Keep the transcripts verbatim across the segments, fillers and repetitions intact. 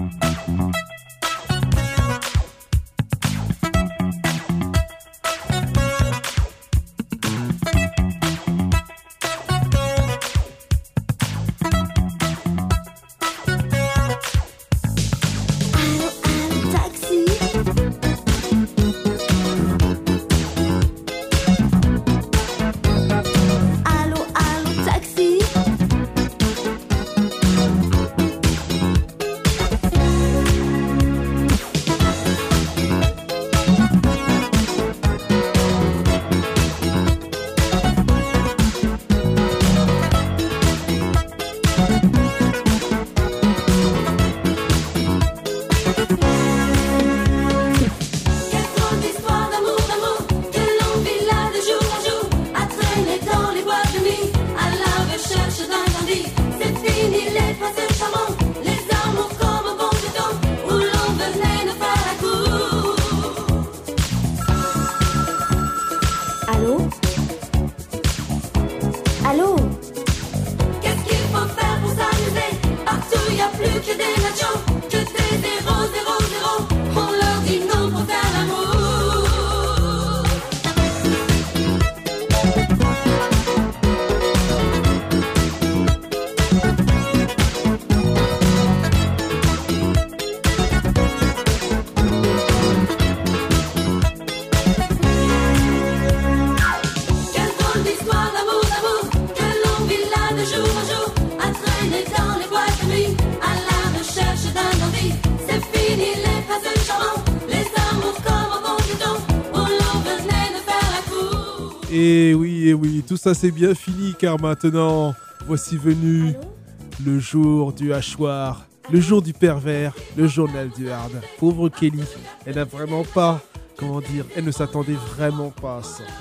Et oui, et oui, tout ça c'est bien fini car maintenant, voici venu Allô le jour du hachoir, le jour du pervers, le journal du hard. Pauvre Kelly, elle n'a vraiment pas, comment dire, elle ne s'attendait vraiment pas à ça.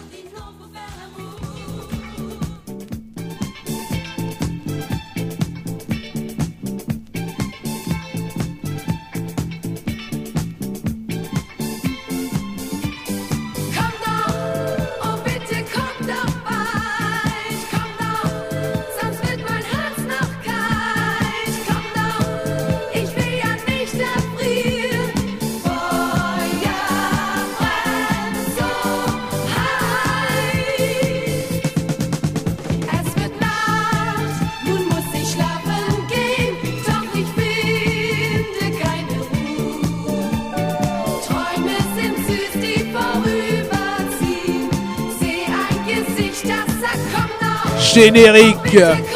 Générique.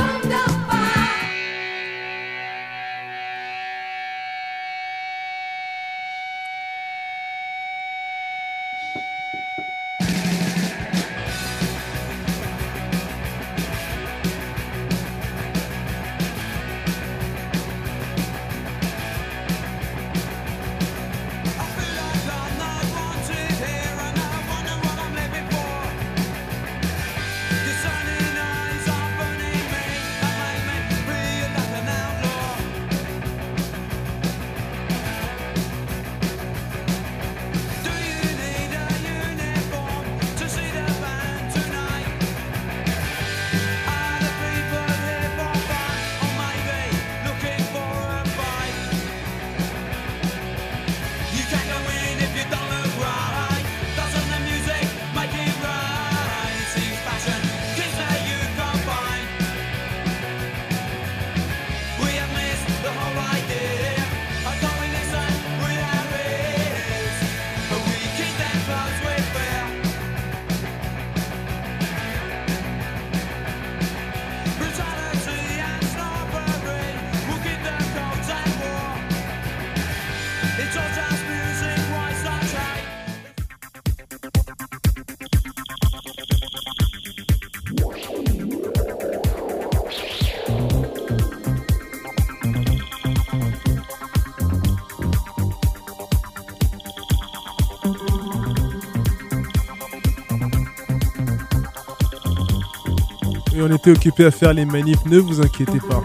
Et on était occupés à faire les manifs, ne vous inquiétez pas.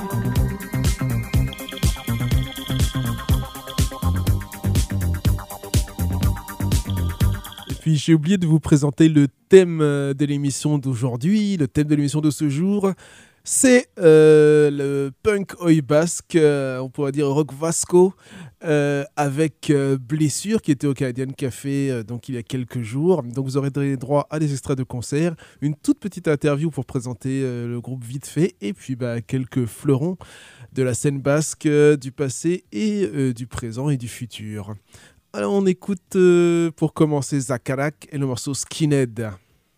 Et puis j'ai oublié de vous présenter le thème de l'émission d'aujourd'hui, le thème de l'émission de ce jour. C'est euh, le punk oi basque, euh, on pourrait dire rock vasco, euh, avec euh, Blessure qui était au Canadian Café euh, donc il y a quelques jours. Donc vous aurez droit à des extraits de concert, une toute petite interview pour présenter euh, le groupe vite fait, et puis bah, quelques fleurons de la scène basque, euh, du passé et euh, du présent et du futur. Alors on écoute euh, pour commencer Zakarak et le morceau Skinhead.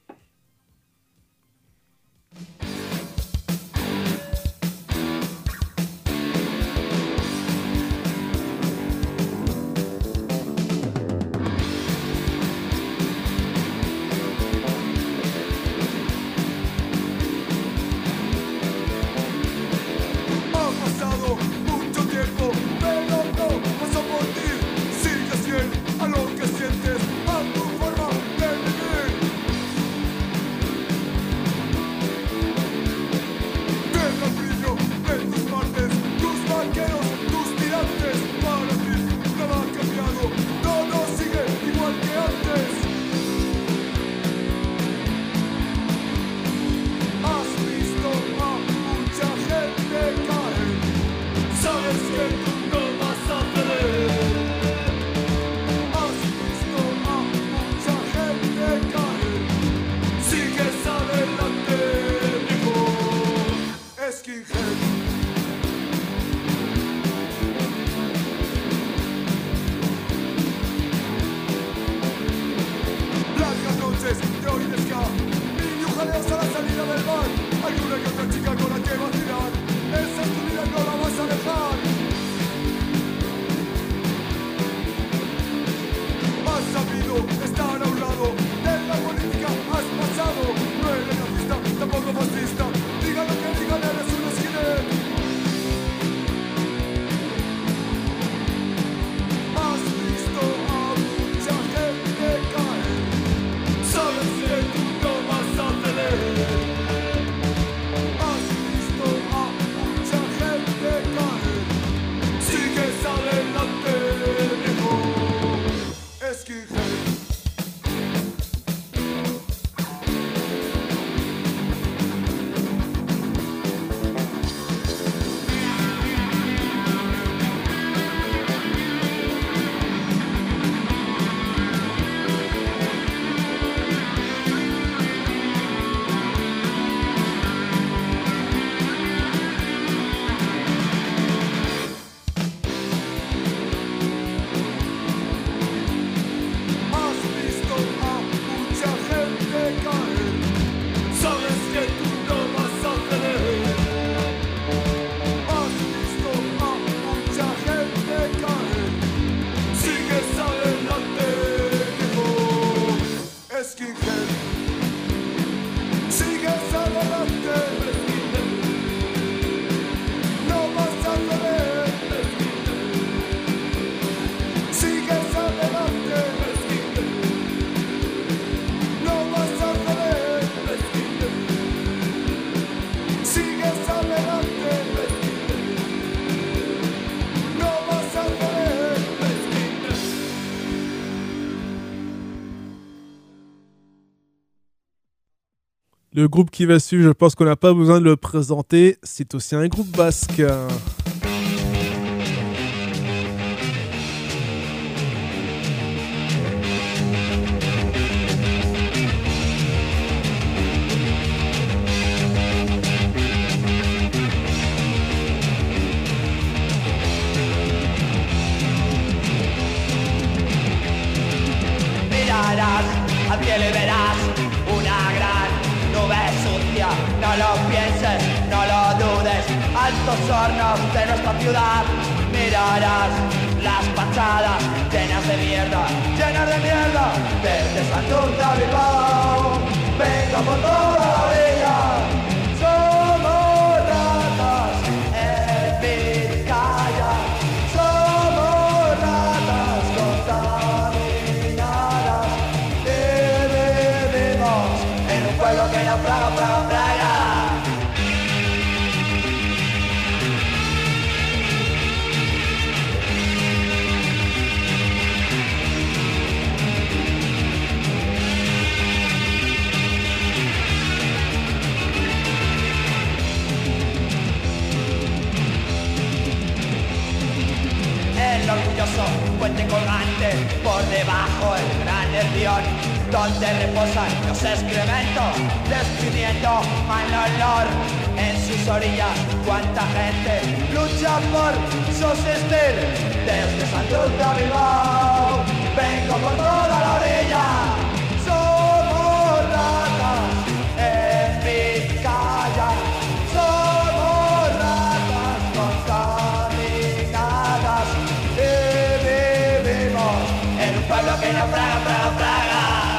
Le groupe qui va suivre, je pense qu'on n'a pas besoin de le présenter, c'est aussi un groupe basque. Mirarás, al cielo y verás una gran nube sucia. No lo pienses, no lo dudes, altos hornos de nuestra ciudad. Mirarás las fachadas llenas de mierda, llenas de mierda. Desde Santurce a Bilbao, vengo por toda la orilla. Somos ratas en Vizcaya, somos ratas contaminadas. Y vivimos en un pueblo que naufraga, fraga, fraga. orgulloso puente colgante, por debajo el gran herrión, donde reposan los excrementos, despidiendo mal olor en sus orillas. Cuánta gente lucha por subsistir desde Santurce a Bilbao. Vengo por toda la orilla, somos ratas en Vizcaya, somos ratas contaminadas y vivimos en un pueblo que no praga, praga, praga.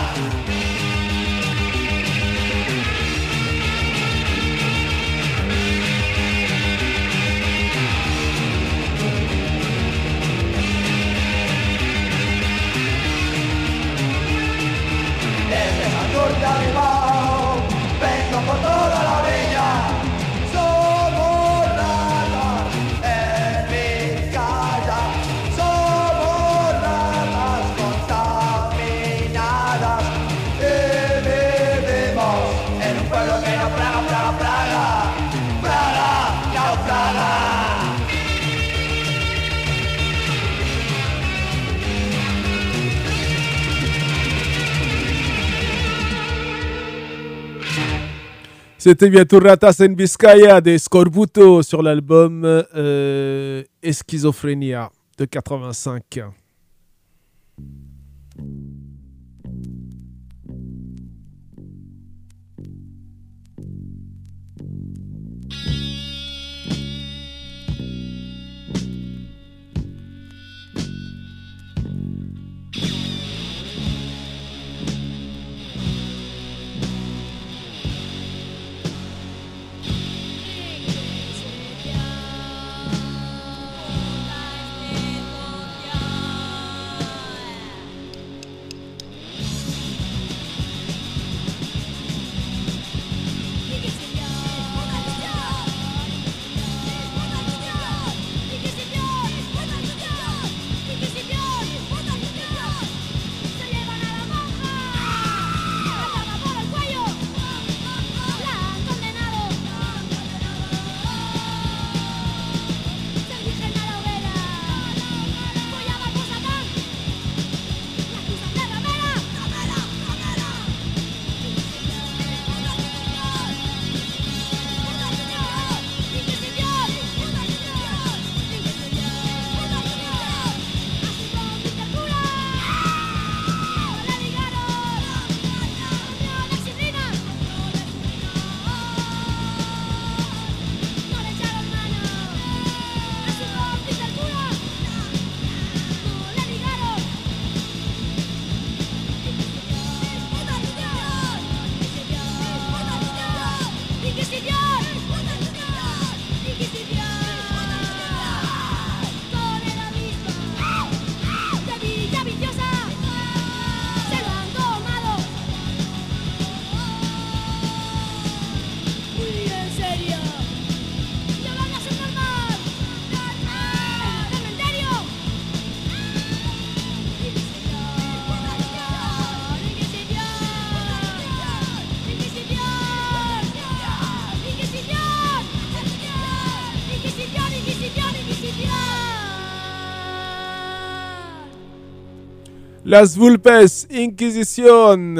Santurce a Bilbao, vengo por toda la orilla, somos ratas en Vizcaya, somos ratas contaminadas y vivimos en un pueblo que no praga, praga, praga, praga, naufraga. C'était bientôt Ratas en Vizcaya de Scorbuto sur l'album euh, Esquizophrenia de quatre-vingt-cinq. Las Vulpes, Inquisición.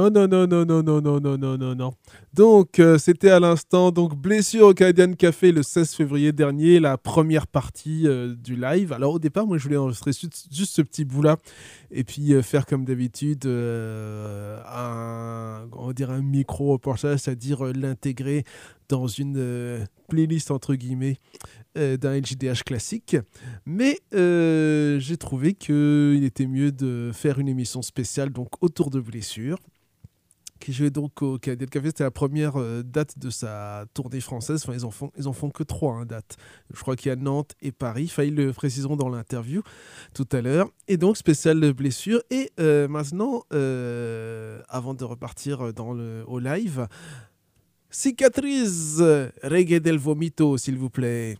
Non, non, non, non, non, non, non, non, non, non, non. Donc, euh, c'était à l'instant, donc, blessure au Canadian Café le seize février dernier, la première partie euh, du live. Alors, au départ, moi, je voulais enregistrer juste, juste ce petit bout-là et puis euh, faire comme d'habitude euh, un, on va dire un micro-reportage, c'est-à-dire euh, l'intégrer dans une euh, playlist, entre guillemets, euh, d'un L J D H classique. Mais euh, j'ai trouvé qu'il était mieux de faire une émission spéciale donc autour de blessures, qui jouait donc au Canadian Café. C'était la première euh, date de sa tournée française. Enfin, ils en font, ils en font que trois hein, dates. Je crois qu'il y a Nantes et Paris. Enfin, ils le préciseront dans l'interview tout à l'heure. Et donc, spécial blessure. Et euh, maintenant, euh, avant de repartir dans le, au live, Cicatrice, Reggae del Vomito, s'il vous plaît.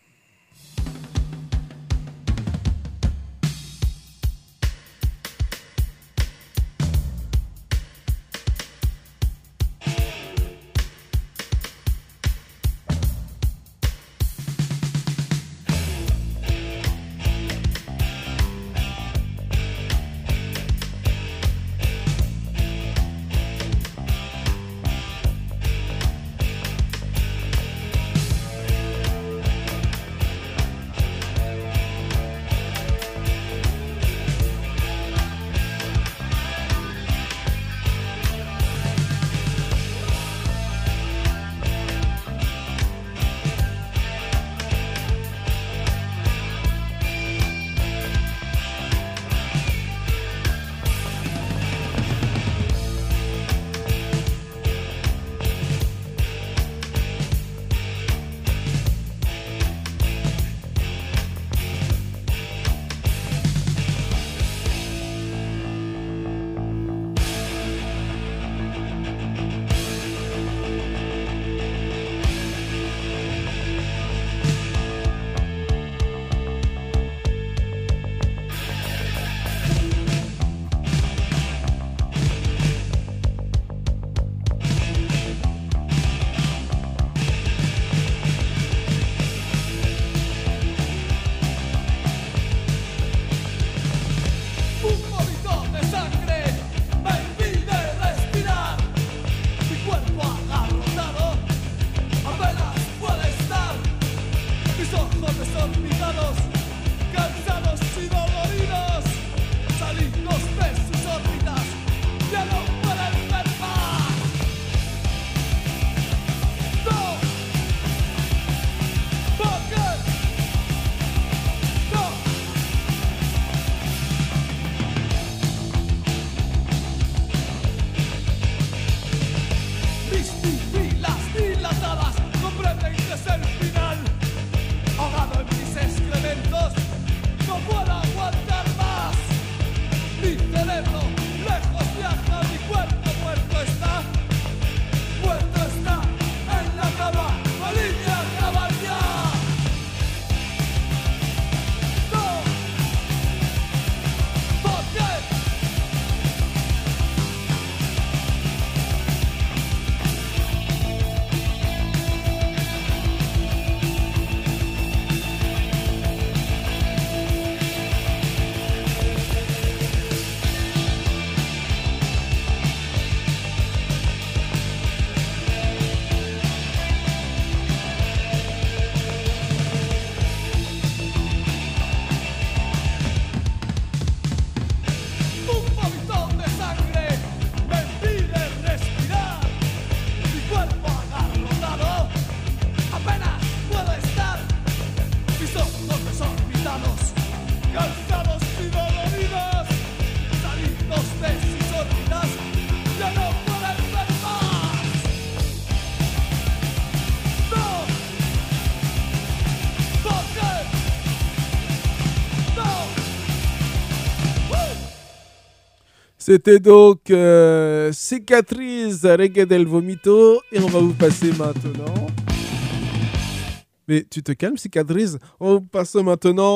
C'était donc euh, Cicatrice, Reggae del Vomito. Et on va vous passer maintenant... Mais tu te calmes, Cicatrice. On va vous passer maintenant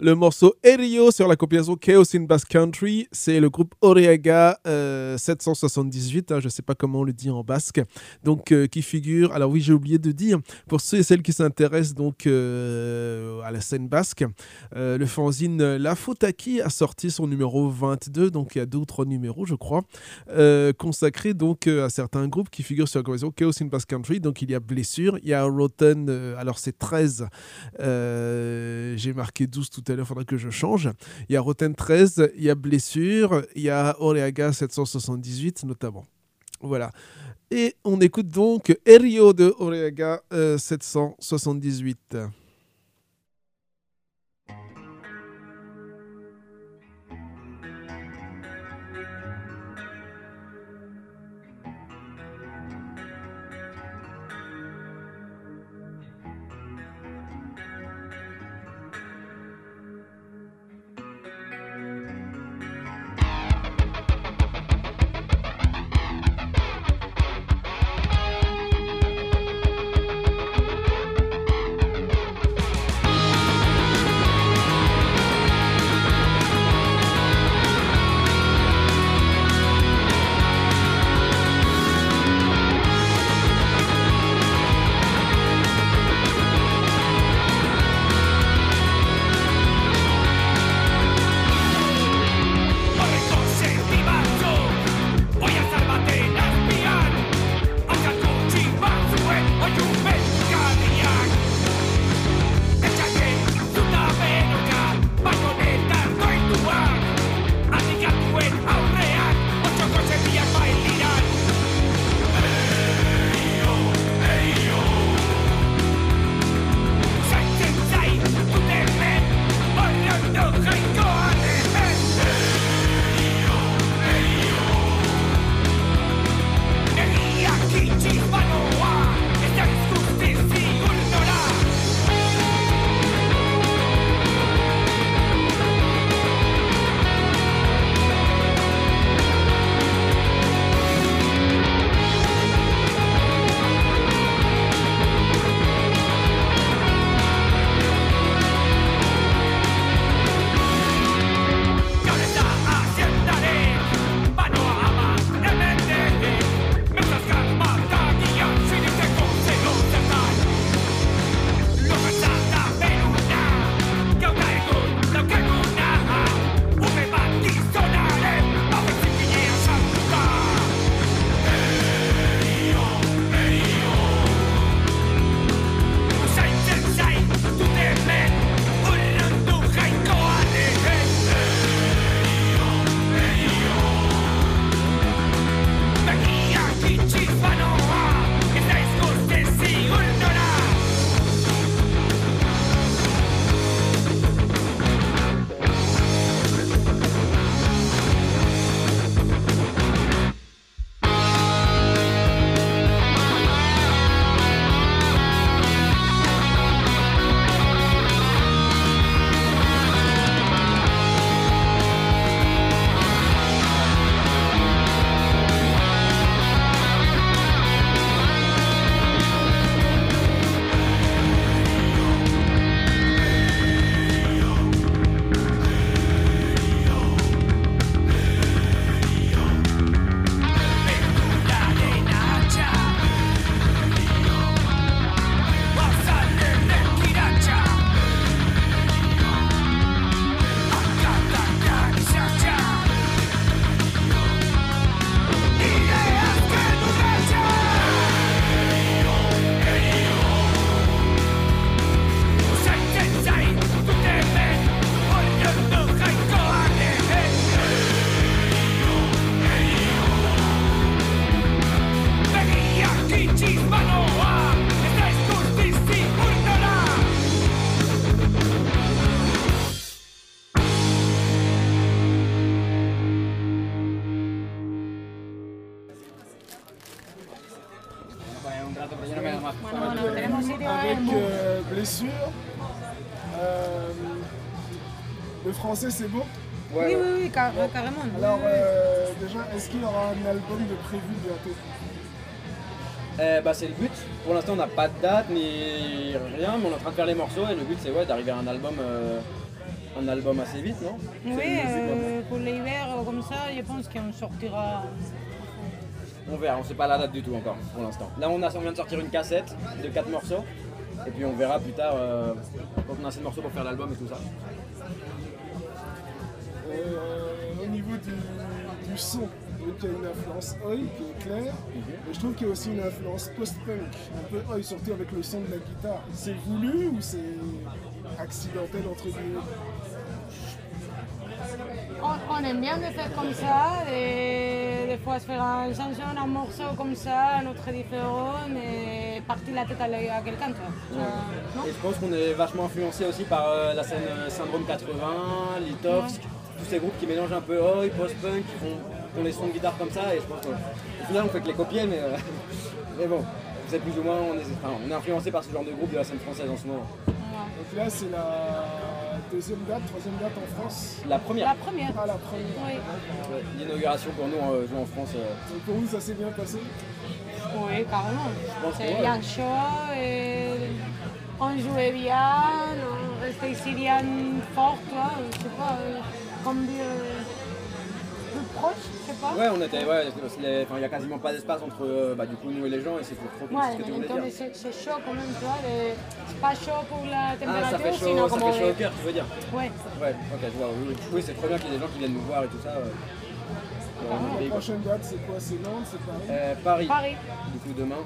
Le morceau Erio sur la compilation Chaos in Bass Country, c'est le groupe Oreaga euh, sept cent soixante-dix-huit, hein, je ne sais pas comment on le dit en basque, donc euh, qui figure, alors oui j'ai oublié de dire, pour ceux et celles qui s'intéressent donc euh, à la scène basque, euh, le fanzine La Fautaki a sorti son numéro vingt-deux, donc il y a deux ou trois numéros je crois, euh, consacré donc euh, à certains groupes qui figurent sur la compilation Chaos in Bass Country, donc il y a Blessure, il y a Rotten, euh, alors c'est treize, euh, j'ai marqué douze tout à l'heure, il faudra que je change. Il y a Rotten treize, il y a Blessure, il y a Oreaga sept cent soixante-dix-huit notamment. Voilà. Et on écoute donc Erio de Oreaga euh, sept cent soixante-dix-huit. Avec euh, Blessure. Euh, le français, c'est bon? Ouais, oui, oui, oui, car carrément. Alors, euh, déjà, est-ce qu'il y aura un album de prévu bientôt? Euh, bah, c'est le but. Pour l'instant, on n'a pas de date ni rien, mais on est en train de faire les morceaux et le but, c'est ouais, d'arriver à un album euh, un album assez vite, non? Oui, C'est une musique, euh, pour l'hiver, euh, comme ça, je pense qu'on sortira. On verra, on sait pas la date du tout encore pour l'instant. Là on, a, on vient de sortir une cassette de quatre morceaux et puis on verra plus tard euh, quand on a assez de morceaux pour faire l'album et tout ça. Euh, au niveau du, du son, donc il y a une influence Oi qui est claire, et je trouve qu'il y a aussi une influence post-punk, un peu Oi, surtout avec le son de la guitare. C'est voulu ou c'est accidentel entre guillemets? On, on aime bien de faire comme ça, et des fois se faire une chanson, un morceau comme ça, un autre différent, et partir la tête à, la- à quelqu'un, tu vois. Ça, non? Et je pense qu'on est vachement influencé aussi par euh, la scène euh, Syndrome quatre-vingts, Litovsk, tous ces groupes qui mélangent un peu Oi, post-punk, qui font, qui font des sons de guitare comme ça, et je pense qu'au final on fait que les copier, mais, euh, mais bon, c'est plus ou moins, on est, enfin, on est influencé par ce genre de groupe de la scène française en ce moment. Donc là c'est la deuxième date, troisième date en France. La première, La première. Ah la première. Oui, ouais, l'inauguration pour nous, euh, jouer en France. euh, Donc pour vous ça s'est bien passé? oui, carrément. pense que C'est ouais. bien chaud, et on jouait bien, on restait ici bien fort, tu vois, je sais pas, euh, comme dire, euh, plus proche, je sais pas. Ouais, on était, ouais, c'est les- enfin, il n'y a quasiment pas d'espace entre euh, bah, du coup, nous et les gens, et c'est trop cool, Ouais, c'est ce que tu voulais entonces dire. c'est c'est chaud quand même, tu vois, et c'est pas chaud pour la Ah, température, ça fait chaud, sinon ça comme fait chaud au cœur, tu veux dire? Ouais, Ouais, ok, je vois, oui, oui. Oui, c'est trop bien qu'il y ait des gens qui viennent nous voir et tout ça. euh, dans notre La pays, quoi. prochaine date c'est quoi? C'est Nantes, c'est Paris? Euh, Paris, Paris. du coup, demain,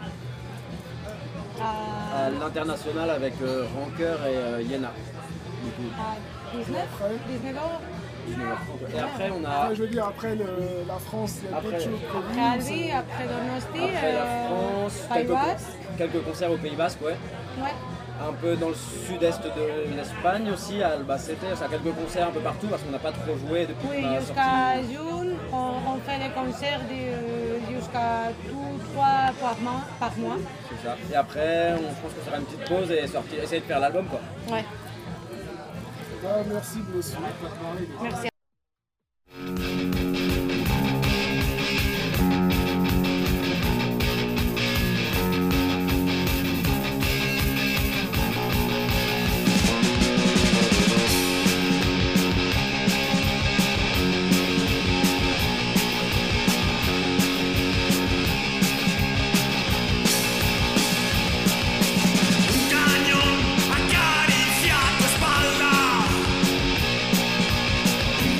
À, à l'international avec euh, Rancœur et euh, Yéna. Du coup, à dix-neuf, dix-neuf heures. dix-neuf heures. Et après, on a, Après, je veux dire, après le- la France, il y a Après- d'autres choses prévues. Après Albi, après Donosti, après la euh, France, Pays quelques, Basque. quelques concerts au Pays Basque, ouais. Ouais. Un peu dans le sud-est de l'Espagne aussi, à Albacete, ça a quelques concerts un peu partout parce qu'on n'a pas trop joué depuis Oui, qu'on a jusqu'à sorti. juin, on, on fait des concerts de- jusqu'à tous trois par mois. Par mois. C'est ça. Et après, on, je pense qu'on fera une petite pause et sortir, essayer de faire l'album, quoi. Ouais. Ah, merci Blessure pour parler. Merci. Un cañón acaricia tu espalda.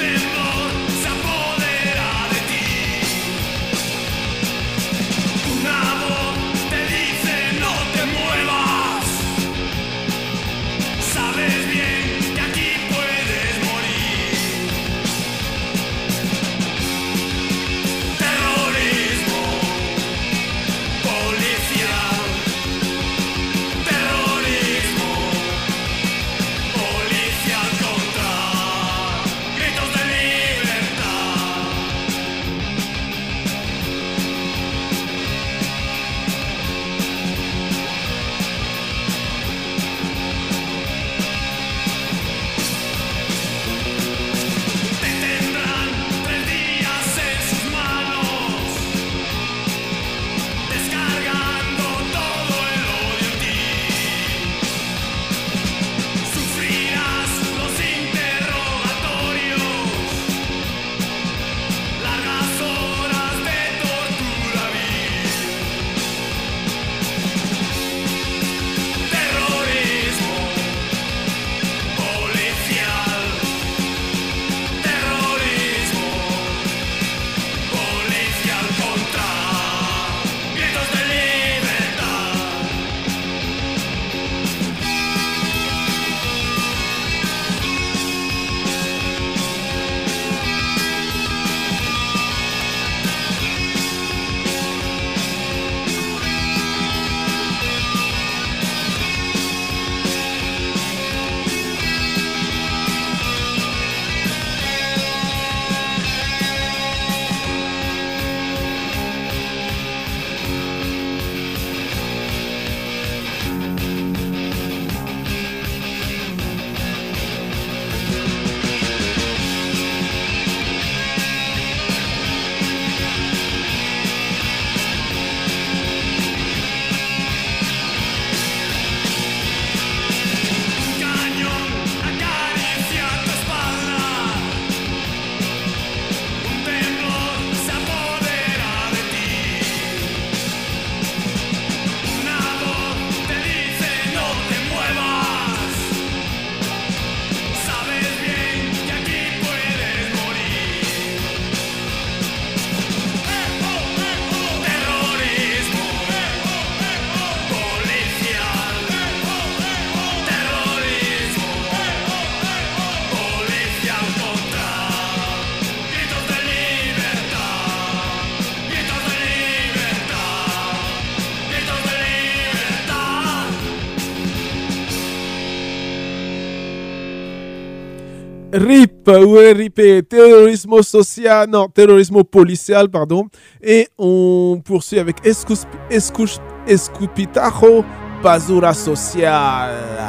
R I P, ouais, R I P, terrorisme social, non, terrorisme policial, pardon. Et on poursuit avec Escus, Escus, Escupitajo, basura social.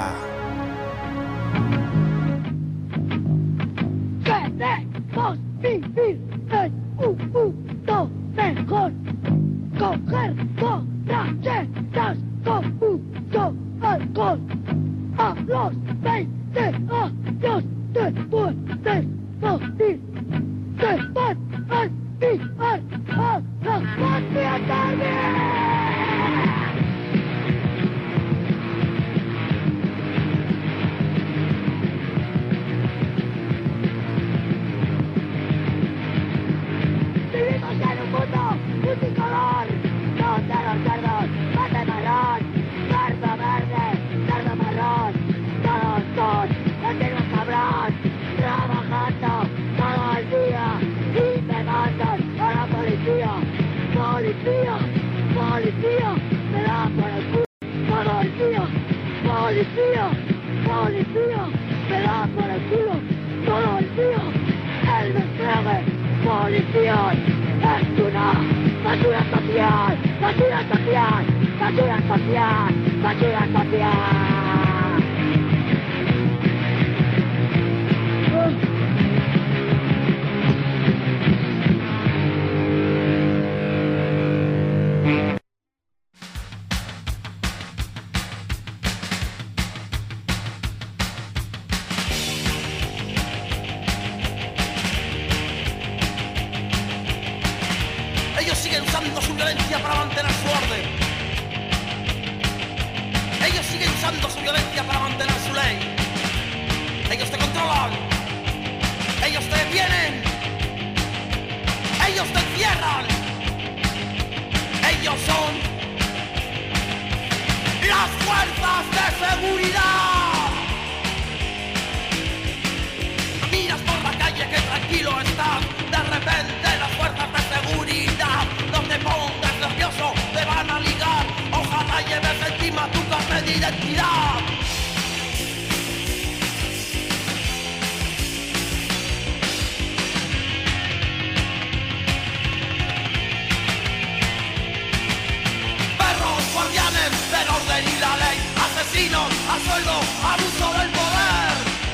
Queremos vivir en un mundo mejor. Coger borracheras con mucho alcohol. A los veinte años después de morir, se van a enviar a la patria también. Vivimos en un mundo multicolor, donde los cerdos matan marrón, cerdo verde, cerdo marrón, todos son los mismos cabrón, trabajando todo el día y me mandan a la policía, policía, policía, me da por el culo todo el día, policía, policía, me da por el culo todo el día, el despegue. Policía es una basura social, basura social, basura social, basura social. Ellos siguen usando su violencia para mantener su orden. Ellos siguen usando su violencia para mantener su ley. Ellos te controlan. Ellos te detienen. Ellos te encierran. Ellos son las fuerzas de seguridad. Miras por la calle que tranquilo estás. De repente las fuerzas de seguridad, donde pongas nervioso, te van a ligar. Ojalá lleves encima tu carnet de identidad. Perros guardianes del orden y la ley, asesinos a sueldo, abuso del poder.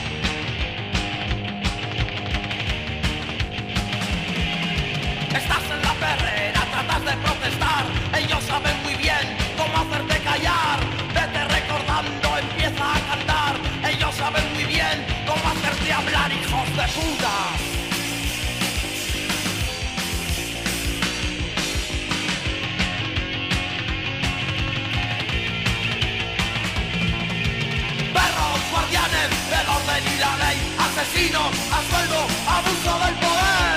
Estás en la perrera, tratas de protestar. Ellos saben muy bien cómo hacerte callar. Vete recordando, empieza a cantar. Ellos saben muy bien cómo hacerte hablar, hijos de puta. Perros guardianes del orden y la ley, asesinos a sueldo, abuso del poder.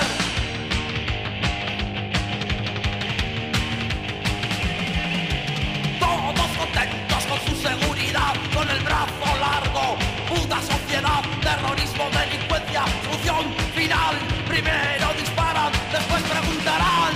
Todos contentos con su seguridad, con el brazo largo, puta sociedad, terrorismo, delincuencia, función final. Primero disparan, después preguntarán.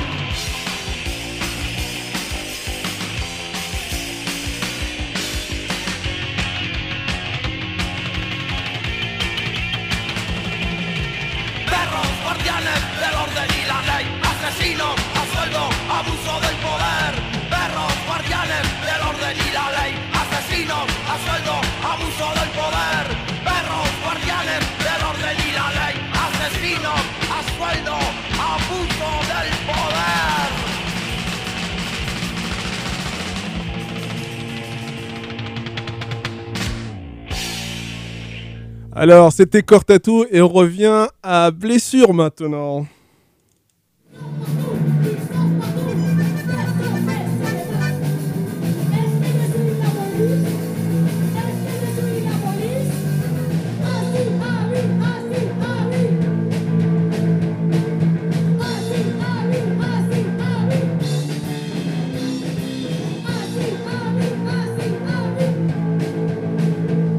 Perros guardianes del orden y la ley, asesinos a sueldo, abuso del poder. Perros guardianes del orden y la ley, asesinos a sueldo, abuso del poder. Perros guardianes del orden y la ley, asesinos a sueldo, abuso del poder. Alors, c'était Cortatou et on revient à Blessure maintenant.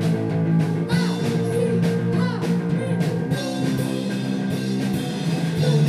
Thank you.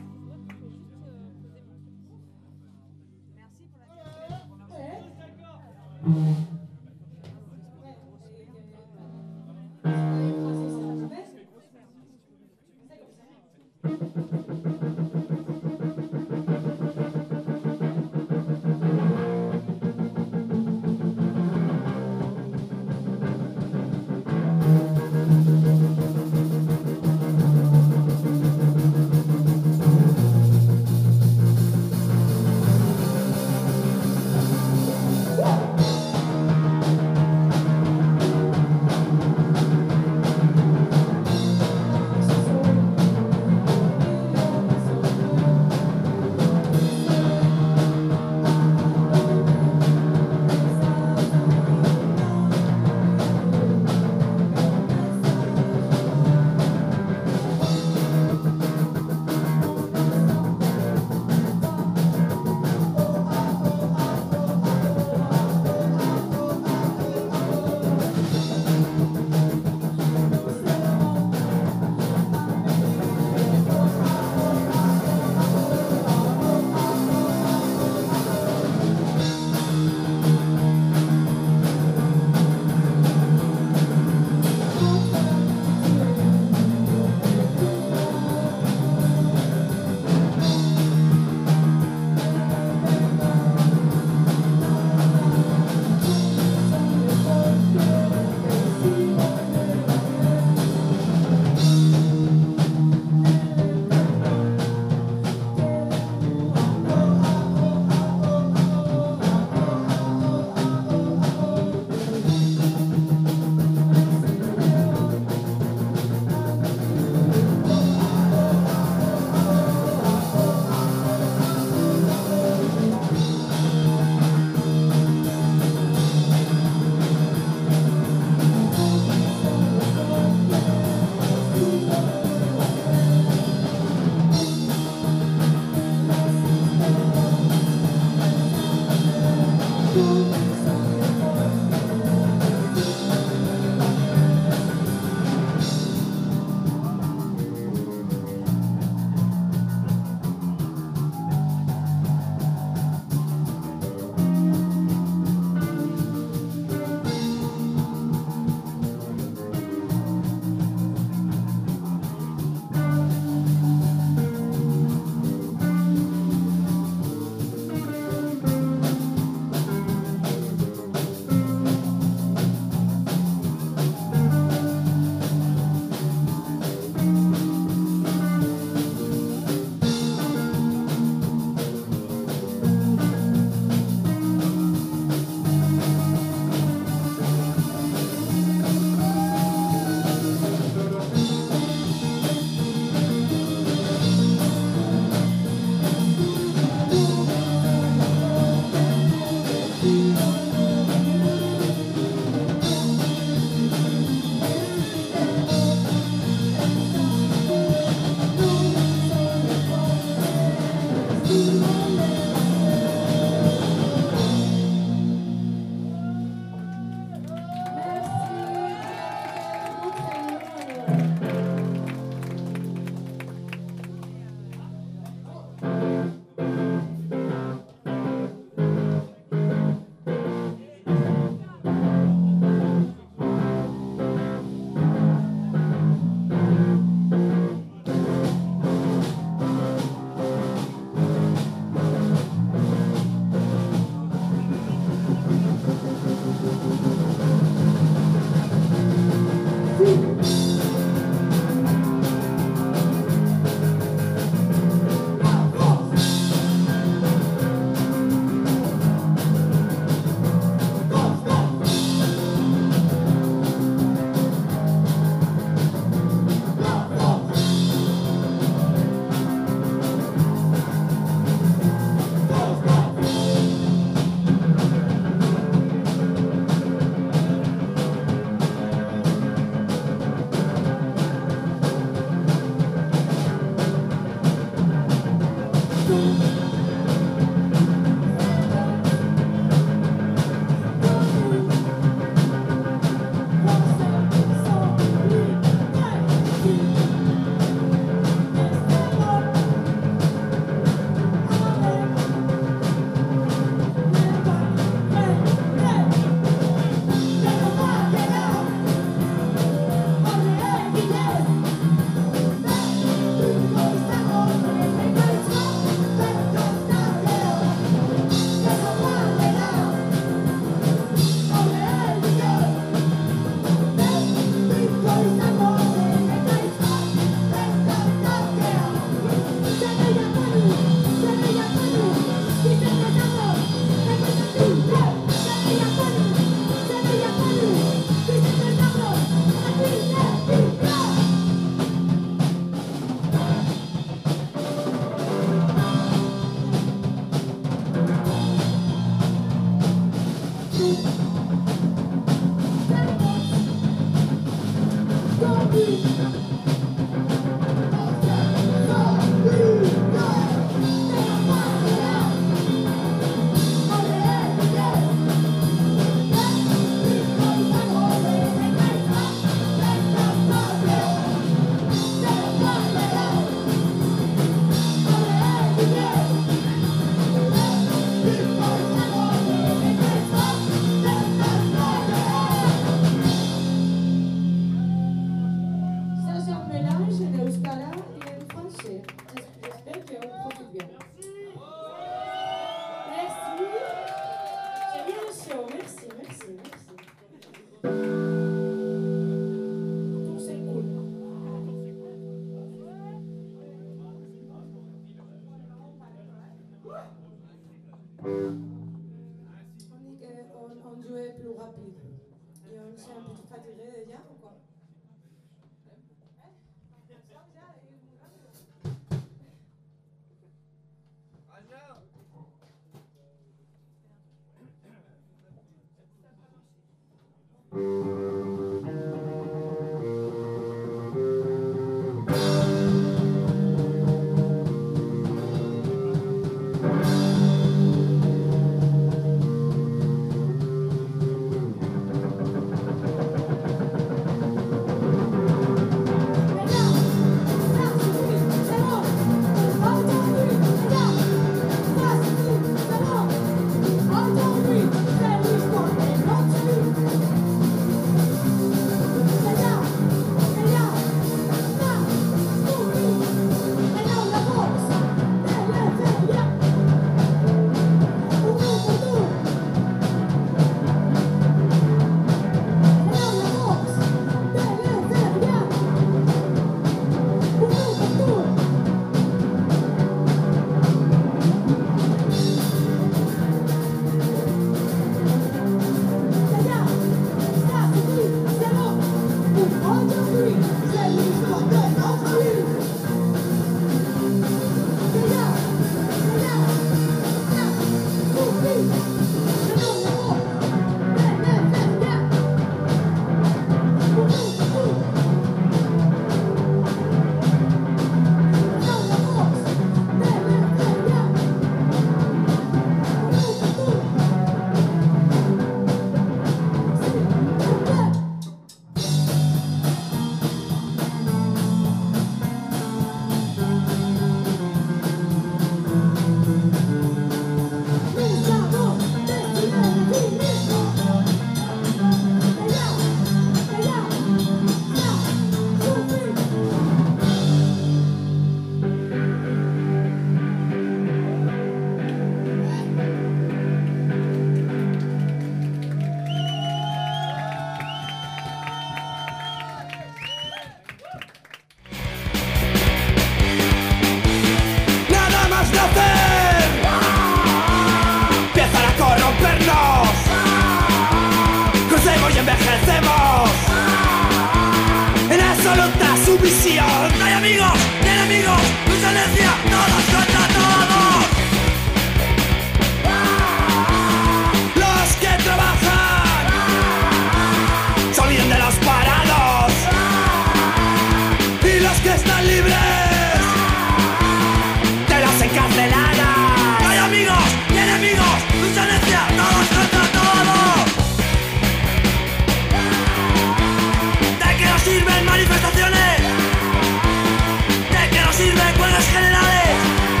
Manifestaciones, ¿de qué nos sirven huelgas generales?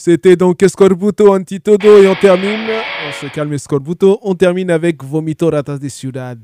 C'était donc Escorbuto Antitodo et on termine, on se calme Escorbuto, on termine avec Vomito Ratas de Ciudad.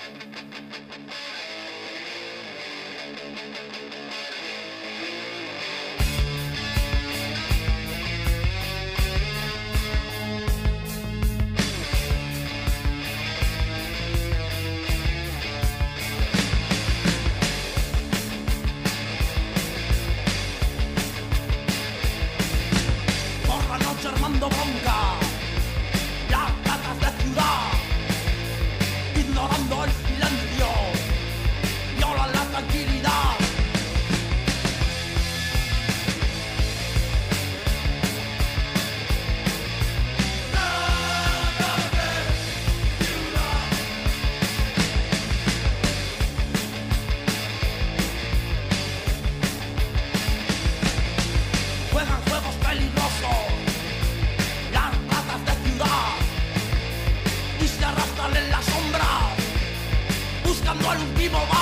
Armando bronca, las ratas de ciudad, ignorando el silencio, violan la tranquilidad. Juegan juegos peligrosos, las ratas de ciudad, y se arrastran en la sombra, buscando el último bar.